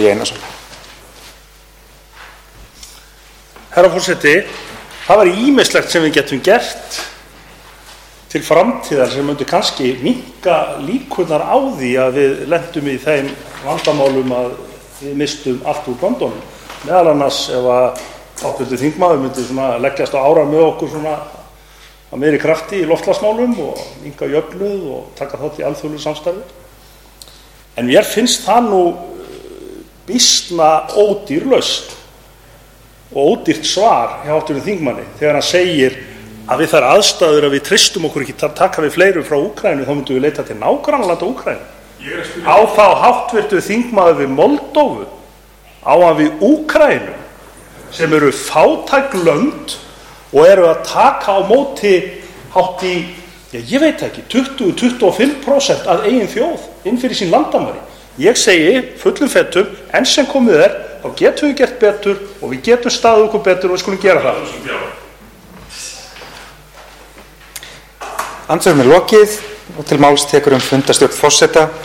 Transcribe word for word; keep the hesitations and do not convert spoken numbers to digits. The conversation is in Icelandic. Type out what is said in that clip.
Logi Einarsson. Herra forseti, það var ýmislegt sem við getum gert til framtíðar sem myndi kannski minnka líkurnar á því að við lentum í þeim vandamálum að við mistum allt úr böndunum. Meðal annars ef að háttvirtur þingmaður myndi svona leggjast á ára með okkur svona að meiri krafti í loftslagsmálum og minnka jöfnuð og taka þátt í alþjóðlegu samstarfi. En mér finnst það nú býsna ódýr lausn og ódýrt svar hjá háttvirtum þingmanni þegar hann segir að við þær aðstæður að við treystum okkur ekki að taka við fleirum frá Úkraínu, þá myndum við leita til nágrannalanda Úkraínu. Á þá háttvirtur þingmaður við Moldóvu, á hann við Úkraínu, sem eru fátæk lönd og eru að taka á móti hátt í, já, ég veit ekki, tuttugu til tuttugu og fimm prósent af eigin þjóð inn fyrir sín landamæri. Ég segi fullum fettum, enn sem komið er, þá getum við gert betur og við getum staðið okkur betur og við skulum gera það. Andsvörum er lokið og til máls tekur um fundarstjórn forseta